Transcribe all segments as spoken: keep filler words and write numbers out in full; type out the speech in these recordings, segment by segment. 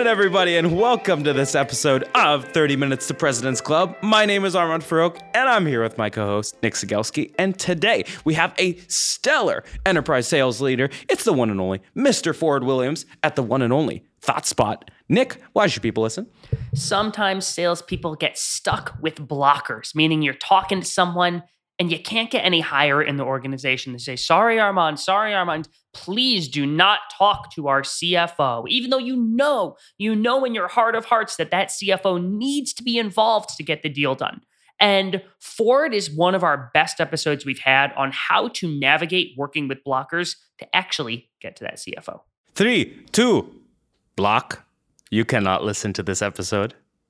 afternoon, everybody, and welcome to this episode of thirty minutes to President's Club. My name is Armand Farouk, and I'm here with my co-host, Nick Cegelski. And today, we have a stellar enterprise sales leader. It's the one and only Mister Ford Williams at the one and only ThoughtSpot. Nick, why should people listen? Sometimes salespeople get stuck with blockers, meaning you're talking to someone and you can't get any higher in the organization. They say, sorry, Armand, sorry, Armand, please do not talk to our C F O. Even though you know, you know in your heart of hearts that that C F O needs to be involved to get the deal done. And Ford is one of our best episodes we've had on how to navigate working with blockers to actually get to that C F O. Three, two, block. You cannot listen to this episode.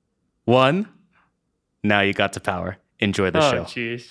One, now you got the power. Enjoy the oh, show.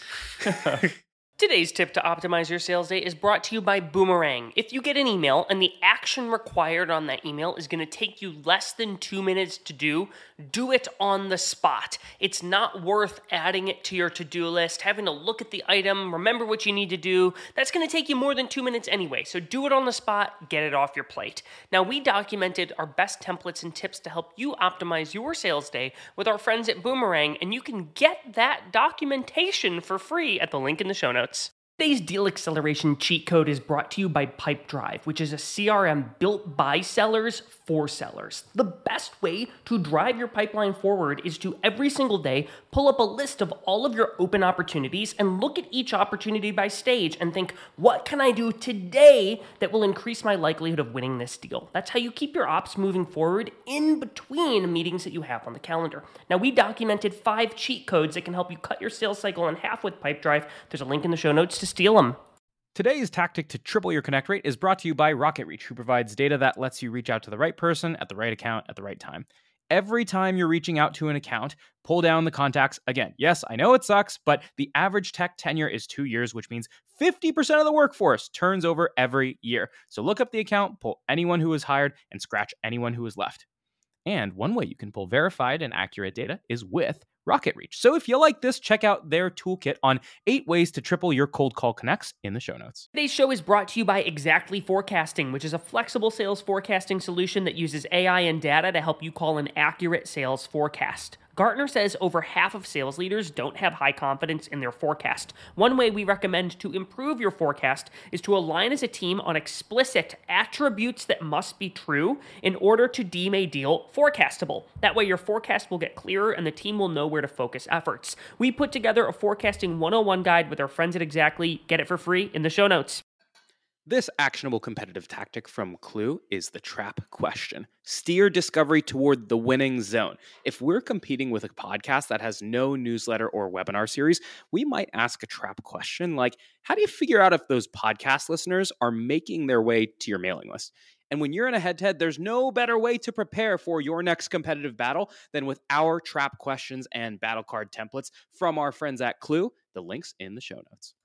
Jeez. Today's tip to optimize your sales day is brought to you by Boomerang. If you get an email and the action required on that email is going to take you less than two minutes to do, do it on the spot. It's not worth adding it to your to-do list, having to look at the item, remember what you need to do. That's going to take you more than two minutes anyway, so do it on the spot, get it off your plate. Now, we documented our best templates and tips to help you optimize your sales day with our friends at Boomerang, and you can get that documentation for free at the link in the show notes. Today's deal acceleration cheat code is brought to you by Pipedrive, which is a C R M built by sellers for sellers. The best way to drive your pipeline forward is to every single day pull up a list of all of your open opportunities and look at each opportunity by stage and think, what can I do today that will increase my likelihood of winning this deal? That's how you keep your ops moving forward in between meetings that you have on the calendar. Now, we documented five cheat codes that can help you cut your sales cycle in half with Pipedrive. There's a link in the show notes to steal them. Today's tactic to triple your connect rate is brought to you by RocketReach, who provides data that lets you reach out to the right person at the right account at the right time. Every time you're reaching out to an account, pull down the contacts. Again, yes, I know it sucks, but the average tech tenure is two years, which means fifty percent of the workforce turns over every year. So look up the account, pull anyone who was hired, and scratch anyone who was left. And one way you can pull verified and accurate data is with RocketReach. So if you like this, check out their toolkit on eight ways to triple your cold call connects in the show notes. Today's show is brought to you by Exactly Forecasting, which is a flexible sales forecasting solution that uses A I and data to help you call an accurate sales forecast. Gartner says over half of sales leaders don't have high confidence in their forecast. One way we recommend to improve your forecast is to align as a team on explicit attributes that must be true in order to deem a deal forecastable. That way your forecast will get clearer and the team will know where to focus efforts. We put together a forecasting one oh one guide with our friends at Exactly. Get it for free in the show notes. This actionable competitive tactic from Clue is the trap question. Steer discovery toward the winning zone. If we're competing with a podcast that has no newsletter or webinar series, we might ask a trap question like, how do you figure out if those podcast listeners are making their way to your mailing list? And when you're in a head-to-head, there's no better way to prepare for your next competitive battle than with our trap questions and battle card templates from our friends at Clue. The link's in the show notes.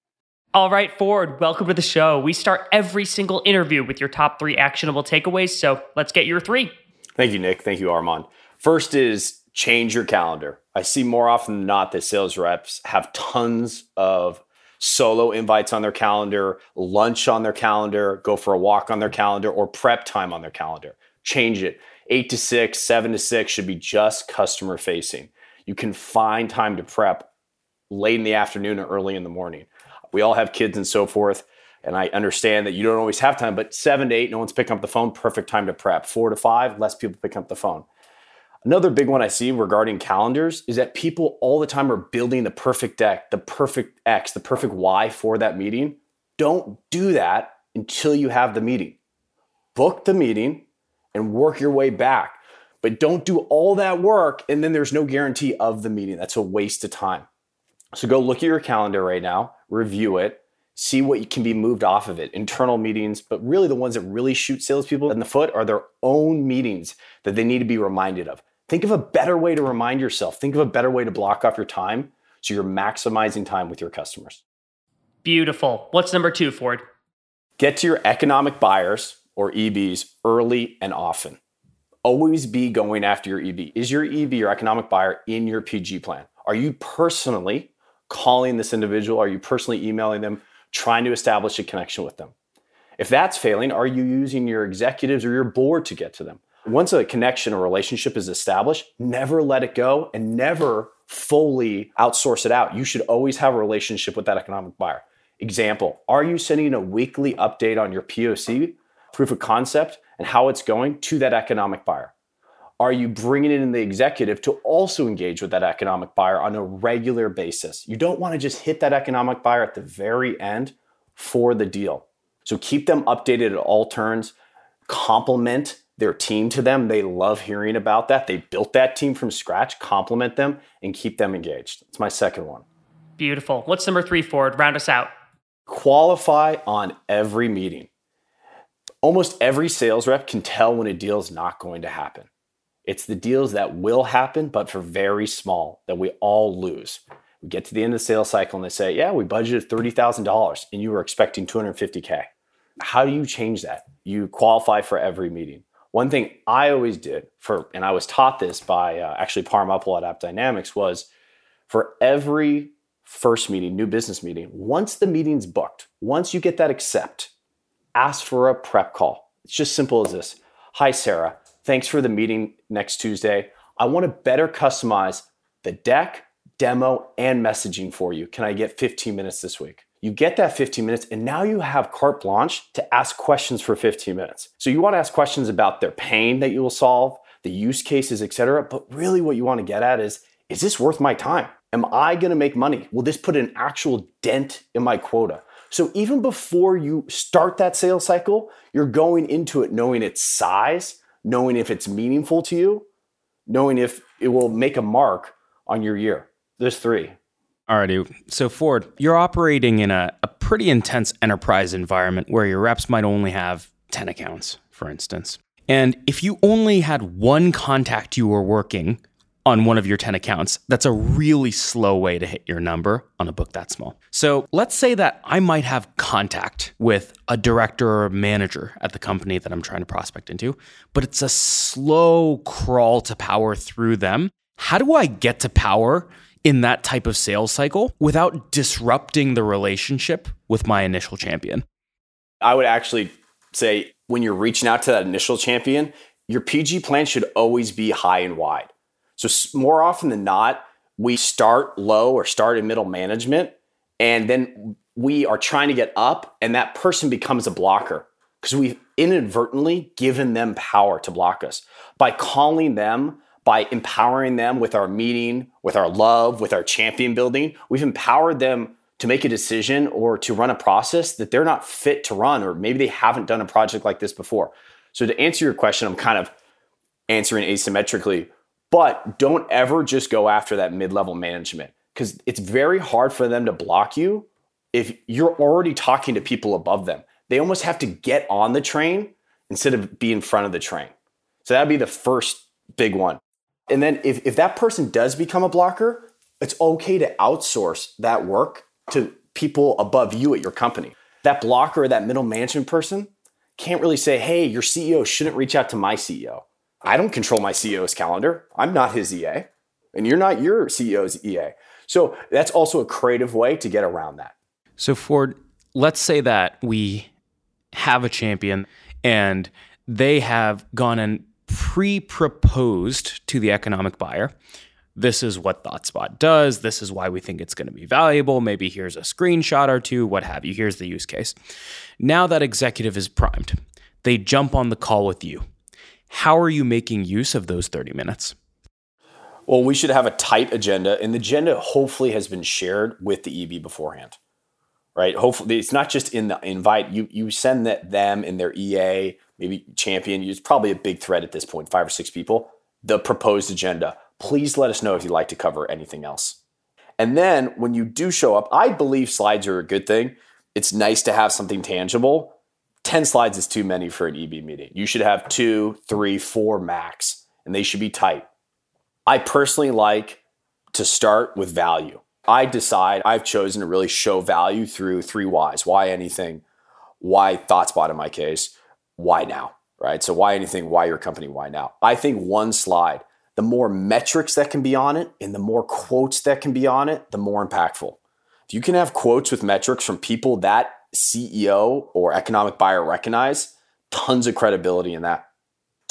All right, Ford, welcome to the show. We start every single interview with your top three actionable takeaways, so let's get your three. Thank you, Nick. Thank you, Armand. First is change your calendar. I see more often than not that sales reps have tons of solo invites on their calendar, lunch on their calendar, go for a walk on their calendar, or prep time on their calendar. Change it. Eight to six, seven to six should be just customer facing. You can find time to prep late in the afternoon or early in the morning. We all have kids and so forth, and I understand that you don't always have time, but seven to eight, no one's picking up the phone, perfect time to prep. Four to five, less people pick up the phone. Another big one I see regarding calendars is that people all the time are building the perfect deck, the perfect X, the perfect Y for that meeting. Don't do that until you have the meeting. Book the meeting and work your way back, but don't do all that work and then there's no guarantee of the meeting. That's a waste of time. So go look at your calendar right now, review it, see what can be moved off of it. Internal meetings, but really the ones that really shoot salespeople in the foot are their own meetings that they need to be reminded of. Think of a better way to remind yourself. Think of a better way to block off your time so you're maximizing time with your customers. Beautiful. What's number two, Ford? Get to your economic buyers or E Bs early and often. Always be going after your E B. Is your E B, your economic buyer, in your P G plan? Are you personally calling this individual? Are you personally emailing them, trying to establish a connection with them? If that's failing, are you using your executives or your board to get to them? Once a connection or relationship is established, never let it go and never fully outsource it out. You should always have a relationship with that economic buyer. Example, are you sending a weekly update on your P O C, proof of concept, and how it's going to that economic buyer? Are you bringing in the executive to also engage with that economic buyer on a regular basis? You don't want to just hit that economic buyer at the very end for the deal. So keep them updated at all turns, compliment their team to them. They love hearing about that. They built that team from scratch, compliment them, and keep them engaged. That's my second one. Beautiful. What's number three, Ford? Round us out. Qualify on every meeting. Almost every sales rep can tell when a deal is not going to happen. It's the deals that will happen, but for very small, that we all lose. We get to the end of the sales cycle and they say, yeah, we budgeted thirty thousand dollars and you were expecting two hundred fifty K. How do you change that? You qualify for every meeting. One thing I always did, for, and I was taught this by uh, actually Parm Uppal at AppDynamics, was for every first meeting, new business meeting, once the meeting's booked, once you get that accept, ask for a prep call. It's just simple as this. Hi, Sarah. Thanks for the meeting next Tuesday. I want to better customize the deck, demo, and messaging for you. Can I get fifteen minutes this week? You get that fifteen minutes, and now you have carte blanche to ask questions for fifteen minutes. So you want to ask questions about their pain that you will solve, the use cases, et cetera. But really what you want to get at is, is this worth my time? Am I going to make money? Will this put an actual dent in my quota? So even before you start that sales cycle, you're going into it knowing its size, knowing if it's meaningful to you, knowing if it will make a mark on your year. There's three. Alrighty. So Ford, you're operating in a, a pretty intense enterprise environment where your reps might only have ten accounts, for instance. And if you only had one contact you were working on one of your ten accounts, that's a really slow way to hit your number on a book that small. So let's say that I might have contact with a director or a manager at the company that I'm trying to prospect into, but it's a slow crawl to power through them. How do I get to power in that type of sales cycle without disrupting the relationship with my initial champion? I would actually say when you're reaching out to that initial champion, your P G plan should always be high and wide. So more often than not, we start low or start in middle management, and then we are trying to get up, and that person becomes a blocker because we've inadvertently given them power to block us. By calling them, by empowering them with our meeting, with our love, with our champion building, we've empowered them to make a decision or to run a process that they're not fit to run, or maybe they haven't done a project like this before. So to answer your question, I'm kind of answering asymmetrically. But don't ever just go after that mid-level management, because it's very hard for them to block you if you're already talking to people above them. They almost have to get on the train instead of be in front of the train. So that'd be the first big one. And then if, if that person does become a blocker, it's okay to outsource that work to people above you at your company. That blocker or that middle management person can't really say, hey, your C E O shouldn't reach out to my C E O. I don't control my C E O's calendar. I'm not his E A, and you're not your C E O's E A. So that's also a creative way to get around that. So Ford, let's say that we have a champion and they have gone and pre-proposed to the economic buyer. This is what ThoughtSpot does. This is why we think it's going to be valuable. Maybe here's a screenshot or two, what have you. Here's the use case. Now that executive is primed, they jump on the call with you. How are you making use of those thirty minutes? Well, we should have a tight agenda, and the agenda hopefully has been shared with the E B beforehand, right? Hopefully, it's not just in the invite. You you send that them and their E A, maybe champion. It's probably a big thread at this point, five or six people. The proposed agenda. Please let us know if you'd like to cover anything else. And then when you do show up, I believe slides are a good thing. It's nice to have something tangible. ten slides is too many for an E B meeting. You should have two, three, four max, and they should be tight. I personally like to start with value. I decide I've chosen to really show value through three whys. Why anything? Why ThoughtSpot in my case? Why now? Right? So why anything? Why your company? Why now? I think one slide, the more metrics that can be on it and the more quotes that can be on it, the more impactful. If you can have quotes with metrics from people that C E O or economic buyer recognize, tons of credibility in that.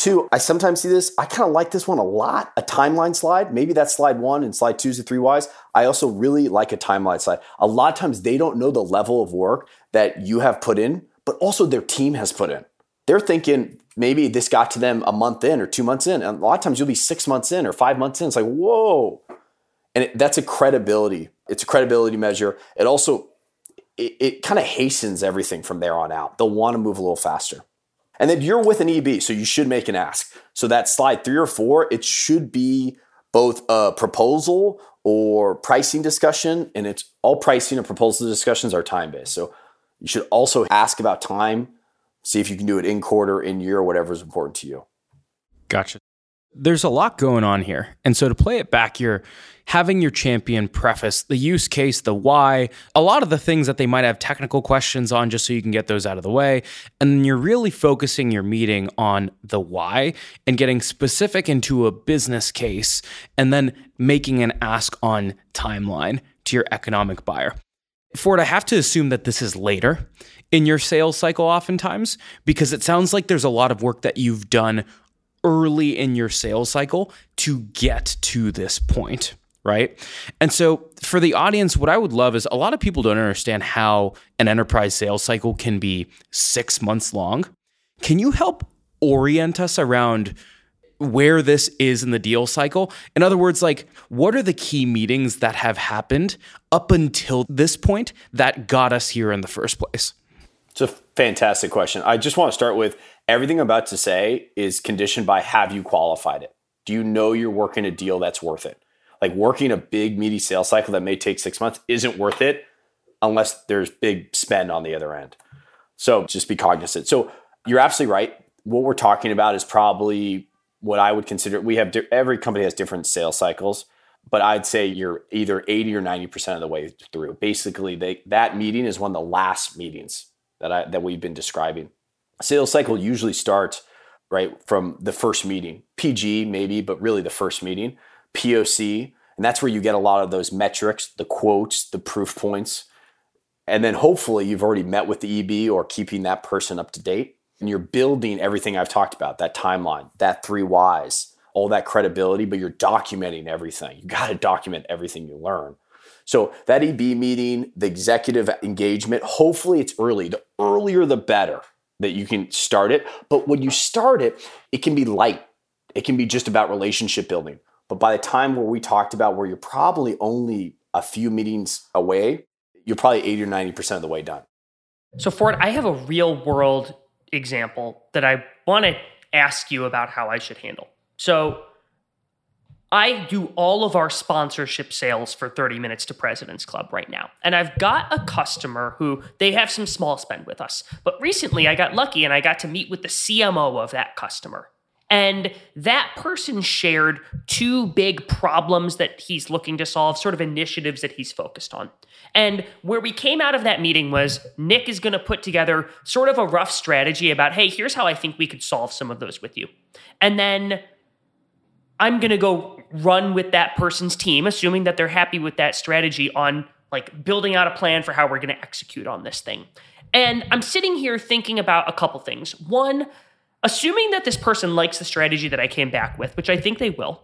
Two, I sometimes see this. I kind of like this one a lot, a timeline slide. Maybe that's slide one and slide two is the three whys. I also really like a timeline slide. A lot of times they don't know the level of work that you have put in, but also their team has put in. They're thinking maybe this got to them a month in or two months in. And a lot of times you'll be six months in or five months in. It's like, whoa. And it, that's a credibility. It's a credibility measure. It also, it, it kind of hastens everything from there on out. They'll want to move a little faster. And then you're with an E B, so you should make an ask. So that slide three or four, it should be both a proposal or pricing discussion. And it's all pricing and proposal discussions are time-based. So you should also ask about time. See if you can do it in quarter, in year, whatever is important to you. Gotcha. There's a lot going on here. And so to play it back, you're having your champion preface the use case, the why, a lot of the things that they might have technical questions on just so you can get those out of the way. And then you're really focusing your meeting on the why and getting specific into a business case and then making an ask on timeline to your economic buyer. Ford, I have to assume that this is later in your sales cycle oftentimes, because it sounds like there's a lot of work that you've done early in your sales cycle to get to this point, right? And so for the audience, what I would love is a lot of people don't understand how an enterprise sales cycle can be six months long. Can you help orient us around where this is in the deal cycle? In other words, like, what are the key meetings that have happened up until this point that got us here in the first place? It's a fantastic question. I just want to start with everything I'm about to say is conditioned by have you qualified it? Do you know you're working a deal that's worth it? Like working a big meaty sales cycle that may take six months isn't worth it unless there's big spend on the other end. So just be cognizant. So you're absolutely right. What we're talking about is probably what I would consider, we have, every company has different sales cycles, but I'd say you're either eighty or ninety percent of the way through. Basically, they, that meeting is one of the last meetings that I that we've been describing. Sales cycle usually starts right from the first meeting, P G maybe, but really the first meeting, P O C, and that's where you get a lot of those metrics, the quotes, the proof points, and then hopefully you've already met with the E B or keeping that person up to date, and you're building everything I've talked about, that timeline, that three whys, all that credibility, but you're documenting everything. You got to document everything you learn. So that E B meeting, the executive engagement, hopefully it's early. The earlier, the better that you can start it. But when you start it, it can be light. It can be just about relationship building. But by the time where we talked about where you're probably only a few meetings away, you're probably eighty or ninety percent of the way done. So Ford, I have a real world example that I want to ask you about how I should handle. So I do all of our sponsorship sales for thirty minutes to President's Club right now. And I've got a customer who, they have some small spend with us. But recently I got lucky and I got to meet with the C M O of that customer. And that person shared two big problems that he's looking to solve, sort of initiatives that he's focused on. And where we came out of that meeting was Nick is going to put together sort of a rough strategy about, hey, here's how I think we could solve some of those with you. And then I'm going to go run with that person's team, assuming that they're happy with that strategy on like building out a plan for how we're going to execute on this thing. And I'm sitting here thinking about a couple things. One, assuming that this person likes the strategy that I came back with, which I think they will,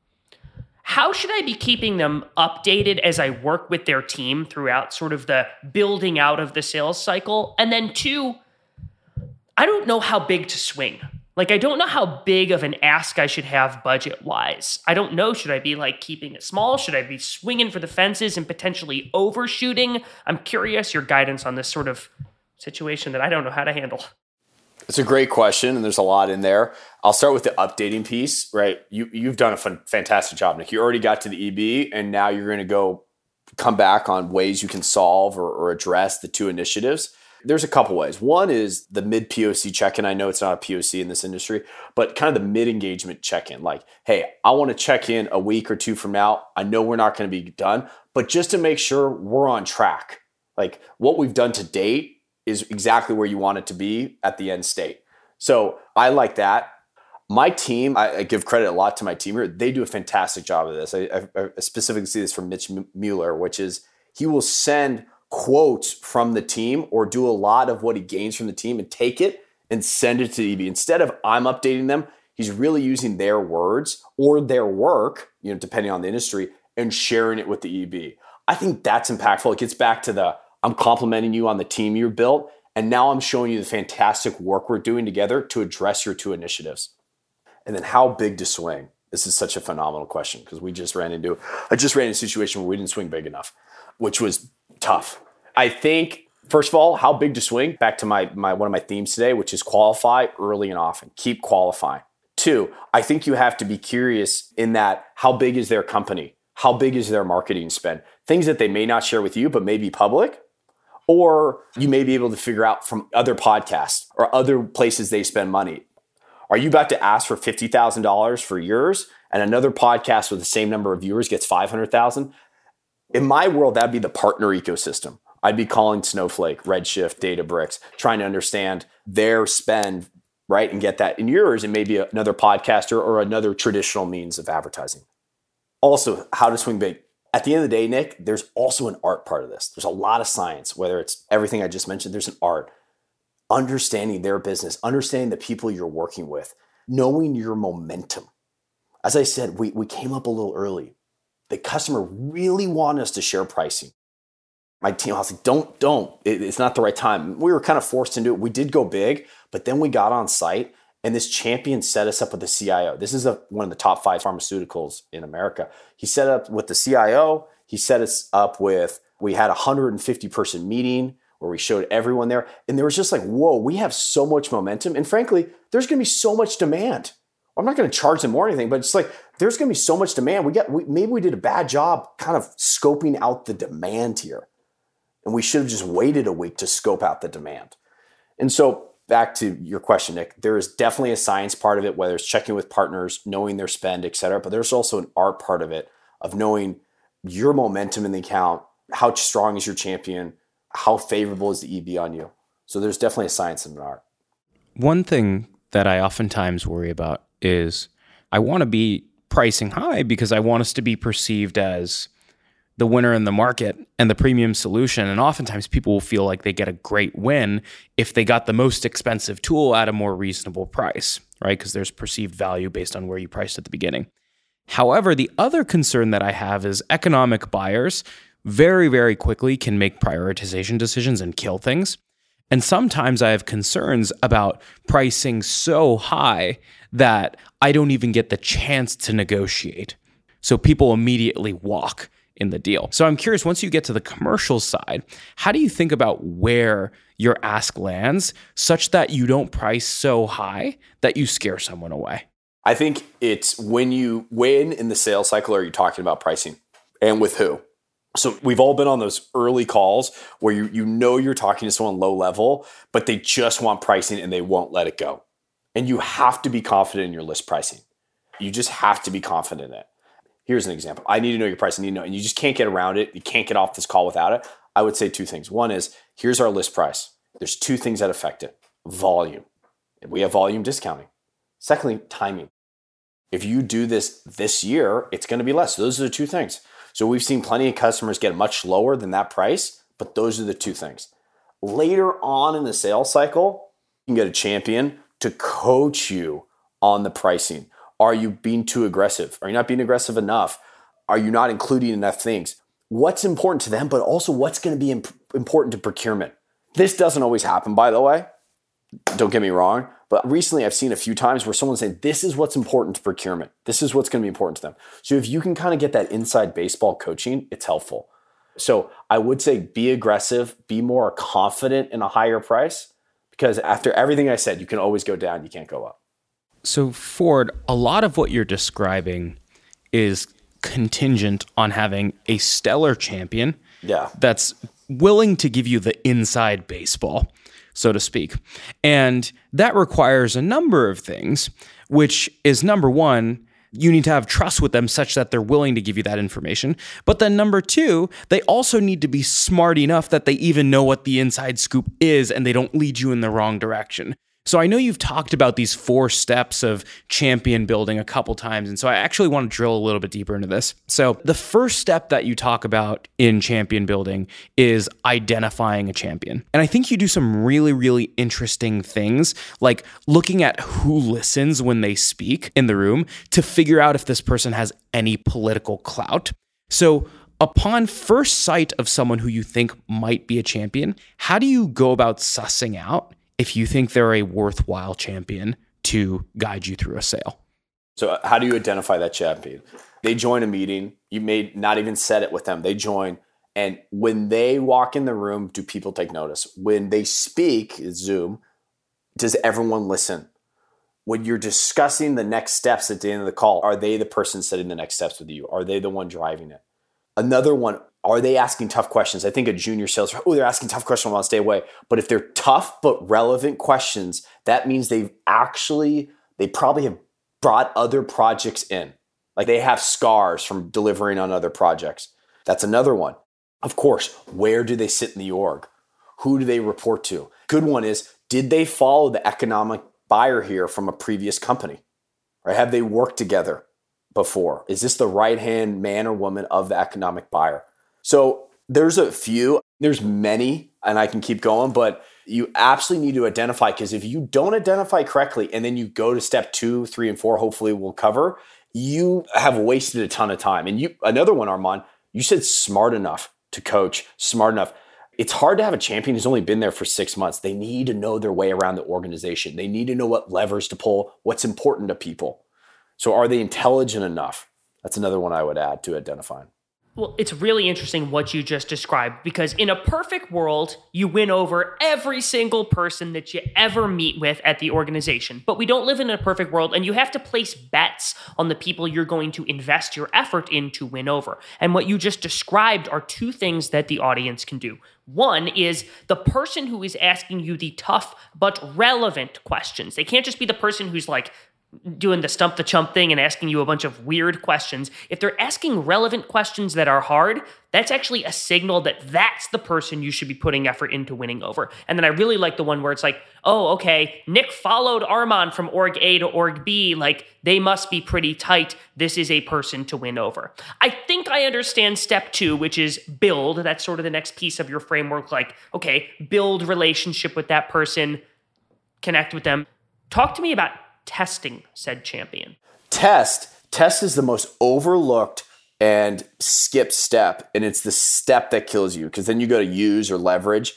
how should I be keeping them updated as I work with their team throughout sort of the building out of the sales cycle? And then two, I don't know how big to swing. Like, I don't know how big of an ask I should have budget-wise. I don't know, should I be like keeping it small? Should I be swinging for the fences and potentially overshooting? I'm curious your guidance on this sort of situation that I don't know how to handle. It's a great question, and there's a lot in there. I'll start with the updating piece, right? You, you've done a fun, fantastic job, Nick. You already got to the E B, and now you're going to go come back on ways you can solve or, or address the two initiatives. There's a couple ways. One is the mid-P O C check-in. I know it's not a P O C in this industry, but kind of the mid-engagement check-in. Like, hey, I want to check in a week or two from now. I know we're not going to be done, but just to make sure we're on track. Like, what we've done to date is exactly where you want it to be at the end state. So I like that. My team, I, I give credit a lot to my team here. They do a fantastic job of this. I, I, I specifically see this from Mitch Mueller, which is he will send quotes from the team or do a lot of what he gains from the team and take it and send it to E B. Instead of I'm updating them, He's really using their words or their work, you know, depending on the industry, and sharing it with the E B. I think that's impactful. It gets back to the, I'm complimenting you on the team you built, and now I'm showing you the fantastic work we're doing together to address your two initiatives. And then how big to swing? This is such a phenomenal question because we just ran into, I just ran into a situation where we didn't swing big enough, which was tough. I think, first of all, how big to swing? Back to my, my one of my themes today, which is qualify early and often. Keep qualifying. Two, I think you have to be curious in that how big is their company? How big is their marketing spend? Things that they may not share with you, but may be public, or you may be able to figure out from other podcasts or other places they spend money. Are you about to ask for fifty thousand dollars for yours and another podcast with the same number of viewers gets five hundred thousand dollars? In my world, that'd be the partner ecosystem. I'd be calling Snowflake, Redshift, Databricks, trying to understand their spend, right? And get that in yours and maybe another podcaster or another traditional means of advertising. Also, how to swing big. At the end of the day, Nick, there's also an art part of this. There's a lot of science, whether it's everything I just mentioned, there's an art. Understanding their business, understanding the people you're working with, knowing your momentum. As I said, we, we came up a little early. The customer really wanted us to share pricing. My team, I was like, don't, don't. It, it's not the right time. We were kind of forced to do it. We did go big, but then we got on site and this champion set us up with the C I O. This is a, one of the top five pharmaceuticals in America. He set up with the C I O. He set us up with, we had a one hundred fifty person meeting where we showed everyone there. And there was just like, whoa, we have so much momentum. And frankly, there's going to be so much demand. I'm not going to charge them or anything, but it's like, there's going to be so much demand. We got, we, maybe we did a bad job kind of scoping out the demand here. And we should have just waited a week to scope out the demand. And so back to your question, Nick, there is definitely a science part of it, whether it's checking with partners, knowing their spend, et cetera. But there's also an art part of it of knowing your momentum in the account, how strong is your champion, how favorable is the E B on you? So there's definitely a science and an art. One thing that I oftentimes worry about is I want to be pricing high because I want us to be perceived as the winner in the market and the premium solution. And oftentimes people will feel like they get a great win if they got the most expensive tool at a more reasonable price, right? Because there's perceived value based on where you priced at the beginning. However, the other concern that I have is economic buyers very, very quickly can make prioritization decisions and kill things. And sometimes I have concerns about pricing so high that I don't even get the chance to negotiate. So people immediately walk in the deal. So I'm curious, once you get to the commercial side, how do you think about where your ask lands such that you don't price so high that you scare someone away? I think it's when you, when in the sales cycle are you talking about pricing and with who? So we've all been on those early calls where you you know you're talking to someone low level, but they just want pricing and they won't let it go. And you have to be confident in your list pricing. You just have to be confident in it. Here's an example. I need to know your price. I need to know, and you just can't get around it. You can't get off this call without it. I would say two things. One is, here's our list price. There's two things that affect it. Volume. We have volume discounting. Secondly, timing. If you do this this year, it's going to be less. Those are the two things. So we've seen plenty of customers get much lower than that price, but those are the two things. Later on in the sales cycle, you can get a champion to coach you on the pricing. Are you being too aggressive? Are you not being aggressive enough? Are you not including enough things? What's important to them, but also what's going to be imp- important to procurement? This doesn't always happen, by the way. Don't get me wrong. But recently I've seen a few times where someone's saying, this is what's important to procurement. This is what's going to be important to them. So if you can kind of get that inside baseball coaching, it's helpful. So I would say be aggressive, be more confident in a higher price, because after everything I said, you can always go down, you can't go up. So Ford, a lot of what you're describing is contingent on having a stellar champion yeah. that's willing to give you the inside baseball, so to speak. And that requires a number of things, which is number one, you need to have trust with them such that they're willing to give you that information. But then number two, they also need to be smart enough that they even know what the inside scoop is and they don't lead you in the wrong direction. So I know you've talked about these four steps of champion building a couple times. And so I actually want to drill a little bit deeper into this. So the first step that you talk about in champion building is identifying a champion. And I think you do some really, really interesting things, like looking at who listens when they speak in the room to figure out if this person has any political clout. So upon first sight of someone who you think might be a champion, how do you go about sussing out if you think they're a worthwhile champion to guide you through a sale? So how do you identify that champion? They join a meeting. You may not even set it with them. They join. And when they walk in the room, do people take notice? When they speak, Zoom, does everyone listen? When you're discussing the next steps at the end of the call, are they the person setting the next steps with you? Are they the one driving it? Another one, are they asking tough questions? I think a junior sales, oh, they're asking tough questions, I want to stay away. But if they're tough but relevant questions, that means they've actually, they probably have brought other projects in. Like they have scars from delivering on other projects. That's another one. Of course, where do they sit in the org? Who do they report to? Good one is, did they follow the economic buyer here from a previous company? Or have they worked together before? Is this the right-hand man or woman of the economic buyer? So there's a few, there's many, and I can keep going, but you absolutely need to identify, because if you don't identify correctly and then you go to step two, three, and four, hopefully we'll cover, you have wasted a ton of time. And you, another one, Armand, you said smart enough to coach, smart enough. It's hard to have a champion who's only been there for six months. They need to know their way around the organization. They need to know what levers to pull, what's important to people. So are they intelligent enough? That's another one I would add to identifying. Well, it's really interesting what you just described, because in a perfect world, you win over every single person that you ever meet with at the organization. But we don't live in a perfect world, and you have to place bets on the people you're going to invest your effort in to win over. And what you just described are two things that the audience can do. One is the person who is asking you the tough but relevant questions. They can't just be the person who's like, doing the stump the chump thing and asking you a bunch of weird questions. If they're asking relevant questions that are hard, that's actually a signal that that's the person you should be putting effort into winning over. And then I really like the one where it's like, oh, okay, Nick followed Armand from org A to org B. Like, they must be pretty tight. This is a person to win over. I think I understand step two, which is build. That's sort of the next piece of your framework. Like, okay, build relationship with that person, connect with them. Talk to me about testing said champion. Test. Test is the most overlooked and skipped step. And it's the step that kills you, because then you go to use or leverage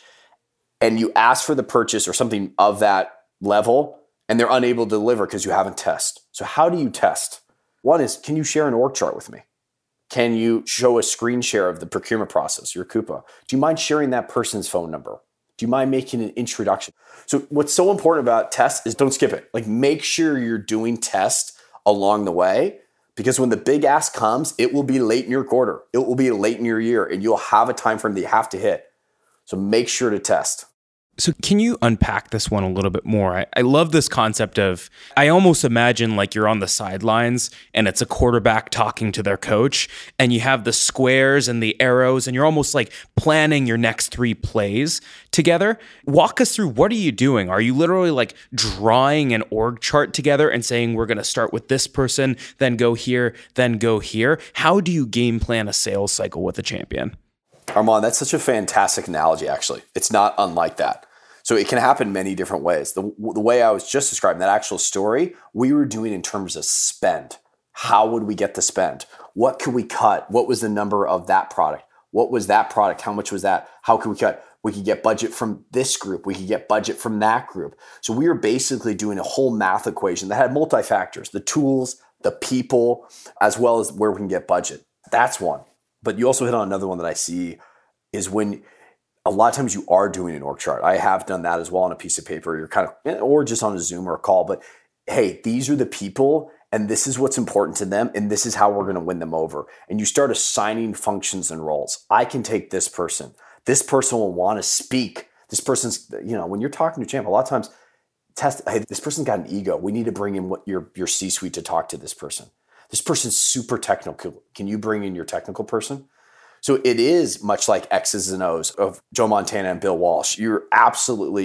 and you ask for the purchase or something of that level and they're unable to deliver because you haven't tested. So how do you test? One is, can you share an org chart with me? Can you show a screen share of the procurement process, your Coupa? Do you mind sharing that person's phone number? Do you mind making an introduction? So what's so important about tests is don't skip it. Like, make sure you're doing tests along the way, because when the big ask comes, it will be late in your quarter. It will be late in your year, and you'll have a time frame that you have to hit. So make sure to test. So can you unpack this one a little bit more? I, I love this concept of, I almost imagine like you're on the sidelines and it's a quarterback talking to their coach and you have the squares and the arrows and you're almost like planning your next three plays together. Walk us through, what are you doing? Are you literally like drawing an org chart together and saying, we're going to start with this person, then go here, then go here? How do you game plan a sales cycle with a champion? Armand, that's such a fantastic analogy, actually. It's not unlike that. So it can happen many different ways. The, the way I was just describing that actual story, we were doing in terms of spend. How would we get the spend? What could we cut? What was the number of that product? What was that product? How much was that? How could we cut? We could get budget from this group. We could get budget from that group. So we were basically doing a whole math equation that had multi-factors, the tools, the people, as well as where we can get budget. That's one. But you also hit on another one that I see is when a lot of times you are doing an org chart. I have done that as well on a piece of paper. You're kind of, or just on a Zoom or a call, but hey, these are the people and this is what's important to them and this is how we're going to win them over. And you start assigning functions and roles. I can take this person. This person will want to speak. This person's, you know, when you're talking to champ, a lot of times test, hey, this person's got an ego. We need to bring in what your, your C-suite to talk to this person. This person's super technical. Can you bring in your technical person? So it is much like X's and O's of Joe Montana and Bill Walsh. You're absolutely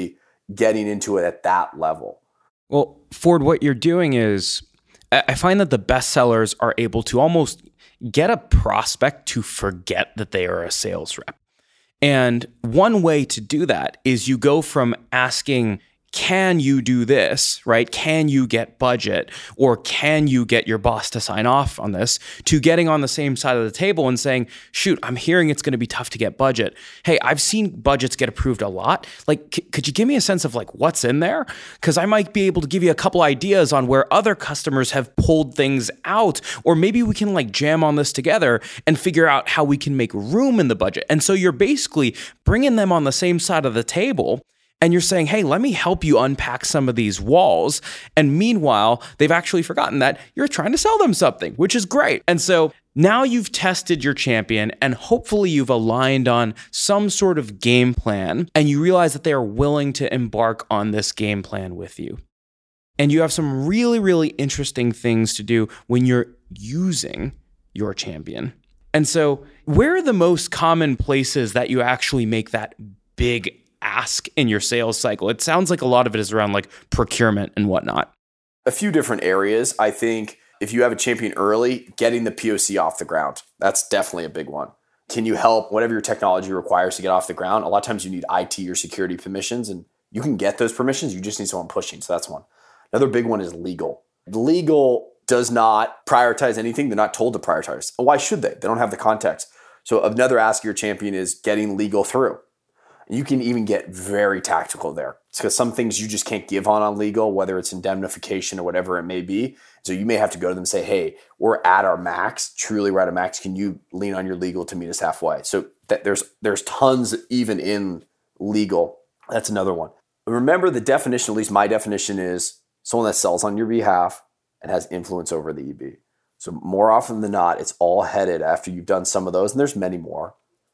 getting into it at that level. Well, Ford, what you're doing is, I find that the best sellers are able to almost get a prospect to forget that they are a sales rep. And one way to do that is you go from asking, can you do this, right? Can you get budget, or can you get your boss to sign off on this, to getting on the same side of the table and saying, shoot, I'm hearing it's going to be tough to get budget. Hey, I've seen budgets get approved a lot. Like, c- could you give me a sense of like what's in there? Because I might be able to give you a couple ideas on where other customers have pulled things out, or maybe we can like jam on this together and figure out how we can make room in the budget. And so you're basically bringing them on the same side of the table. And you're saying, hey, let me help you unpack some of these walls. And meanwhile, they've actually forgotten that you're trying to sell them something, which is great. And so now you've tested your champion, and hopefully you've aligned on some sort of game plan, and you realize that they are willing to embark on this game plan with you. And you have some really, really interesting things to do when you're using your champion. And so where are the most common places that you actually make that big ask in your sales cycle? It sounds like a lot of it is around like procurement and whatnot. A few different areas. I think if you have a champion early, getting the P O C off the ground, that's definitely a big one. Can you help whatever your technology requires to get off the ground? A lot of times you need I T or security permissions, and you can get those permissions. You just need someone pushing. So that's one. Another big one is legal. Legal does not prioritize anything. They're not told to prioritize. Why should they? They don't have the context. So another ask of your champion is getting legal through. You can even get very tactical there. It's because some things you just can't give on on legal, whether it's indemnification or whatever it may be. So you may have to go to them and say, hey, we're at our max, truly we're at our max. Can you lean on your legal to meet us halfway? So that there's there's tons even in legal. That's another one. Remember, the definition, at least my definition, is someone that sells on your behalf and has influence over the E B. So more often than not, it's all headed after you've done some of those, and there's many more.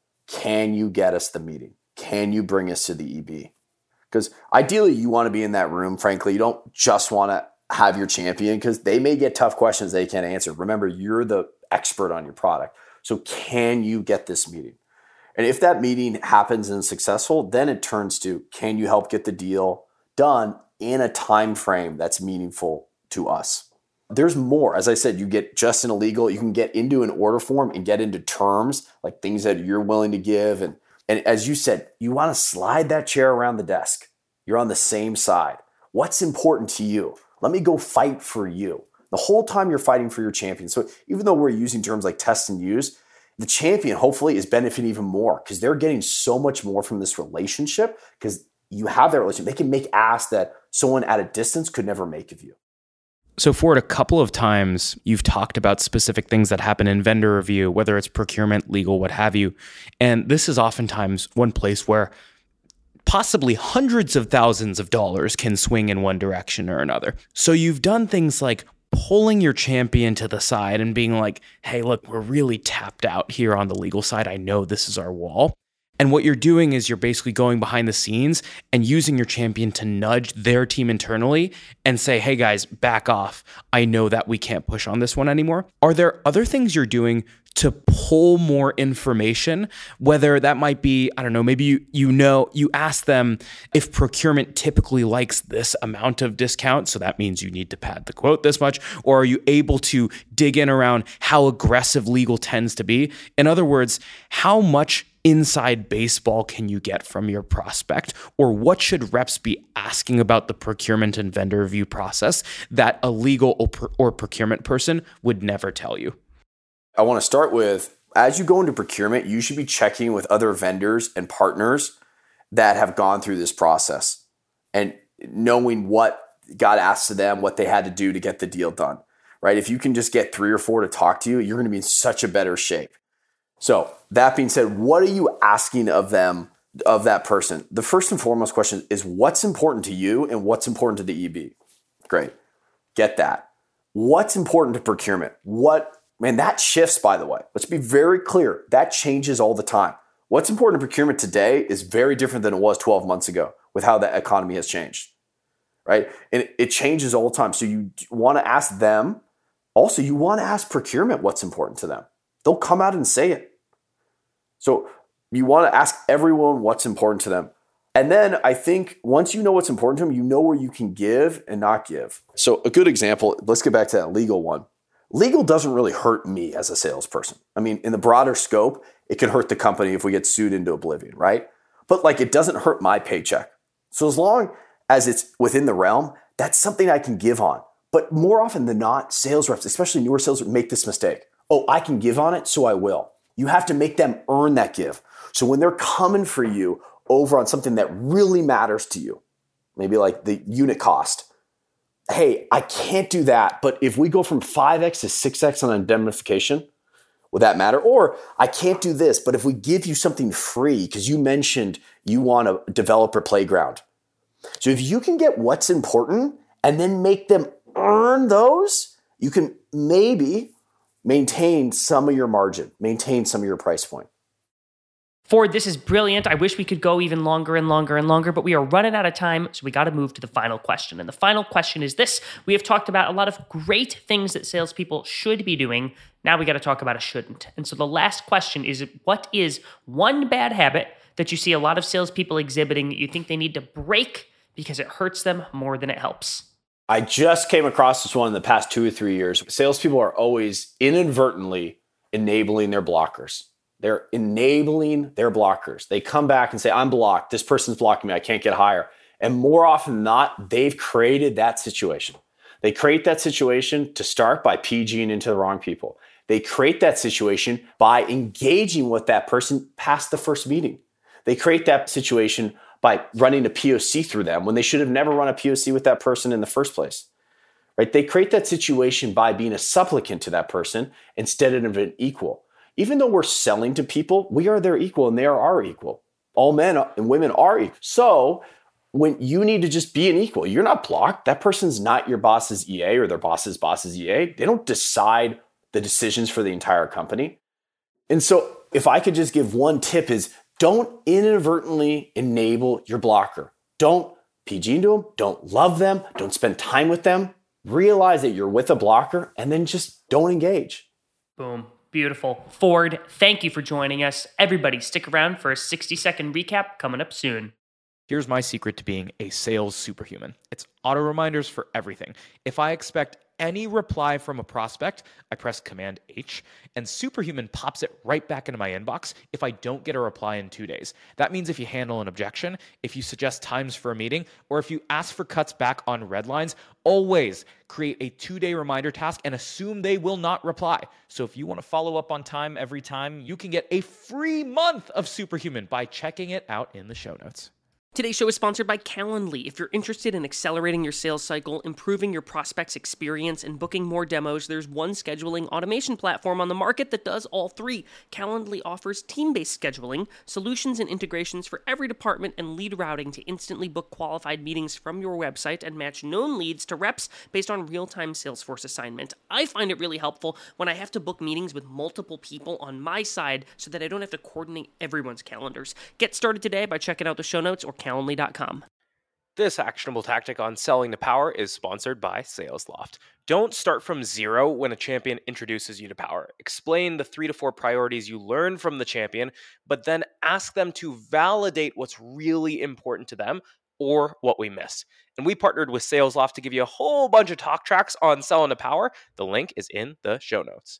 Can you get us the meeting? Can you bring us to the E B? Because ideally, you want to be in that room. Frankly, you don't just want to have your champion, because they may get tough questions they can't answer. Remember, you're the expert on your product. So can you get this meeting? And if that meeting happens and is successful, then it turns to, can you help get the deal done in a time frame that's meaningful to us? There's more. As I said, you get just in a legal, you can get into an order form and get into terms, like things that you're willing to give. And And as you said, you want to slide that chair around the desk. You're on the same side. What's important to you? Let me go fight for you. The whole time you're fighting for your champion. So even though we're using terms like test and use, the champion hopefully is benefiting even more, because they're getting so much more from this relationship, because you have that relationship. They can make asks that someone at a distance could never make of you. So Ford, a couple of times you've talked about specific things that happen in vendor review, whether it's procurement, legal, what have you. And this is oftentimes one place where possibly hundreds of thousands of dollars can swing in one direction or another. So you've done things like pulling your champion to the side and being like, hey, look, we're really tapped out here on the legal side. I know this is our wall. And what you're doing is you're basically going behind the scenes and using your champion to nudge their team internally and say, hey guys, back off. I know that we can't push on this one anymore. Are there other things you're doing to pull more information, whether that might be, I don't know, maybe you you know, you ask them if procurement typically likes this amount of discount, so that means you need to pad the quote this much, or are you able to dig in around how aggressive legal tends to be? In other words, how much inside baseball can you get from your prospect, or what should reps be asking about the procurement and vendor review process that a legal or, or procurement person would never tell you? I want to start with, as you go into procurement, you should be checking with other vendors and partners that have gone through this process and knowing what got asked of them, what they had to do to get the deal done, right? If you can just get three or four to talk to you, you're going to be in such a better shape. So that being said, what are you asking of them, of that person? The first and foremost question is, what's important to you and what's important to the E B? Great. Get that. What's important to procurement? What Man, that shifts, by the way. Let's be very clear. That changes all the time. What's important to procurement today is very different than it was twelve months ago with how the economy has changed, right? And it changes all the time. So you want to ask them. Also, you want to ask procurement what's important to them. They'll come out and say it. So you want to ask everyone what's important to them. And then I think once you know what's important to them, you know where you can give and not give. So a good example, let's get back to that legal one. Legal doesn't really hurt me as a salesperson. I mean, in the broader scope, it could hurt the company if we get sued into oblivion, right? But like, it doesn't hurt my paycheck. So as long as it's within the realm, that's something I can give on. But more often than not, sales reps, especially newer sales reps, make this mistake. Oh, I can give on it, so I will. You have to make them earn that give. So when they're coming for you over on something that really matters to you, maybe like the unit cost, hey, I can't do that, but if we go from five X to six X on indemnification, would that matter? Or I can't do this, but if we give you something free, because you mentioned you want a developer playground. So if you can get what's important and then make them earn those, you can maybe maintain some of your margin, maintain some of your price point. Ford, this is brilliant. I wish we could go even longer and longer and longer, but we are running out of time, so we got to move to the final question. And the final question is this. We have talked about a lot of great things that salespeople should be doing. Now we got to talk about a shouldn't. And so the last question is, what is one bad habit that you see a lot of salespeople exhibiting that you think they need to break because it hurts them more than it helps? I just came across this one in the past two or three years. Salespeople are always inadvertently enabling their blockers. They're enabling their blockers. They come back and say, I'm blocked. This person's blocking me. I can't get higher. And more often than not, they've created that situation. They create that situation to start by PGing into the wrong people. They create that situation by engaging with that person past the first meeting. They create that situation by running a P O C through them when they should have never run a P O C with that person in the first place. Right? They create that situation by being a supplicant to that person instead of an equal. Even though we're selling to people, we are their equal and they are our equal. All men and women are equal. So when you need to just be an equal, you're not blocked. That person's not your boss's E A or their boss's boss's E A. They don't decide the decisions for the entire company. And so if I could just give one tip is don't inadvertently enable your blocker. Don't P G into them. Don't love them. Don't spend time with them. Realize that you're with a blocker and then just don't engage. Boom. Beautiful. Ford, thank you for joining us. Everybody, stick around for a sixty second recap coming up soon. Here's my secret to being a sales superhuman. It's auto reminders for everything. If I expect any reply from a prospect, I press Command H, and Superhuman pops it right back into my inbox if I don't get a reply in two days. That means if you handle an objection, if you suggest times for a meeting, or if you ask for cuts back on red lines, always create a two-day reminder task and assume they will not reply. So if you want to follow up on time every time, you can get a free month of Superhuman by checking it out in the show notes. Today's show is sponsored by Calendly. If you're interested in accelerating your sales cycle, improving your prospects' experience, and booking more demos, there's one scheduling automation platform on the market that does all three. Calendly offers team-based scheduling, solutions and integrations for every department, and lead routing to instantly book qualified meetings from your website and match known leads to reps based on real-time Salesforce assignment. I find it really helpful when I have to book meetings with multiple people on my side so that I don't have to coordinate everyone's calendars. Get started today by checking out the show notes or Calendly dot com. This actionable tactic on selling to power is sponsored by SalesLoft. Don't start from zero when a champion introduces you to power. Explain the three to four priorities you learn from the champion, but then ask them to validate what's really important to them or what we missed. And we partnered with SalesLoft to give you a whole bunch of talk tracks on selling to power. The link is in the show notes.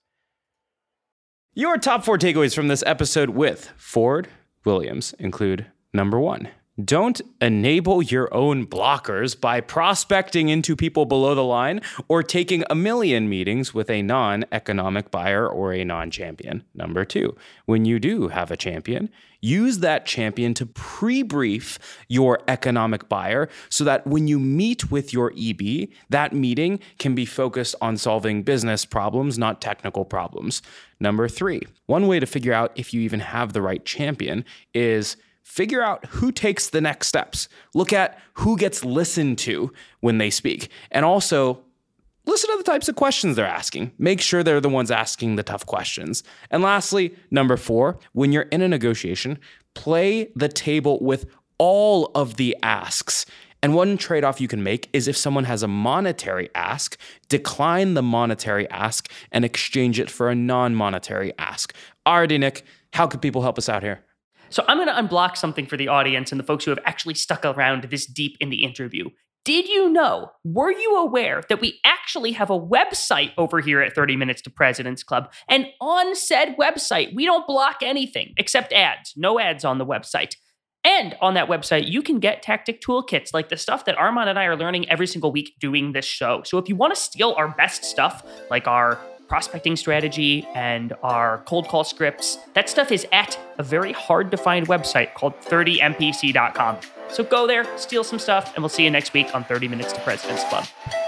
Your top four takeaways from this episode with Ford Williams include number one. Don't enable your own blockers by prospecting into people below the line or taking a million meetings with a non-economic buyer or a non-champion. Number two, when you do have a champion, use that champion to pre-brief your economic buyer so that when you meet with your E B, that meeting can be focused on solving business problems, not technical problems. Number three, one way to figure out if you even have the right champion is figure out who takes the next steps. Look at who gets listened to when they speak. And also, listen to the types of questions they're asking. Make sure they're the ones asking the tough questions. And lastly, number four, when you're in a negotiation, play the table with all of the asks. And one trade-off you can make is if someone has a monetary ask, decline the monetary ask and exchange it for a non-monetary ask. Alrighty, Nick, how could people help us out here? So I'm going to unblock something for the audience and the folks who have actually stuck around this deep in the interview. Did you know, were you aware that we actually have a website over here at thirty minutes to President's Club? And on said website, we don't block anything except ads. No ads on the website. And on that website, you can get tactic toolkits like the stuff that Armand and I are learning every single week doing this show. So if you want to steal our best stuff, like our prospecting strategy and our cold call scripts, that stuff is at a very hard to find website called thirty M P C dot com. So go there, steal some stuff, and we'll see you next week on thirty minutes to President's Club.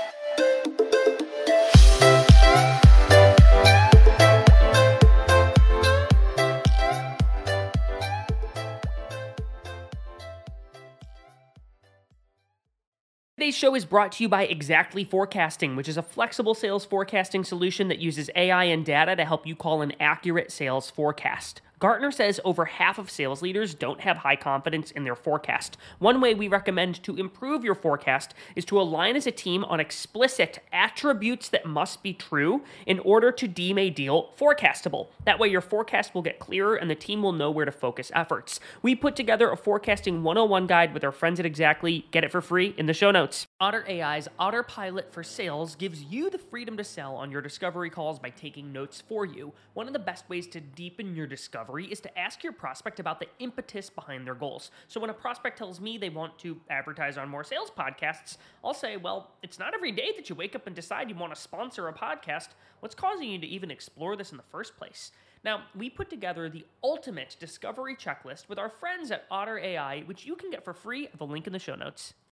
Today's show is brought to you by Exactly Forecasting, which is a flexible sales forecasting solution that uses A I and data to help you call an accurate sales forecast. Gartner says over half of sales leaders don't have high confidence in their forecast. One way we recommend to improve your forecast is to align as a team on explicit attributes that must be true in order to deem a deal forecastable. That way your forecast will get clearer and the team will know where to focus efforts. We put together a forecasting one oh one guide with our friends at Exactly. Get it for free in the show notes. Otter A I's Autopilot for Sales gives you the freedom to sell on your discovery calls by taking notes for you. One of the best ways to deepen your discovery is to ask your prospect about the impetus behind their goals. So when a prospect tells me they want to advertise on more sales podcasts, I'll say, well, it's not every day that you wake up and decide you want to sponsor a podcast. What's causing you to even explore this in the first place? Now, we put together the ultimate discovery checklist with our friends at Otter A I, which you can get for free at the link in the show notes.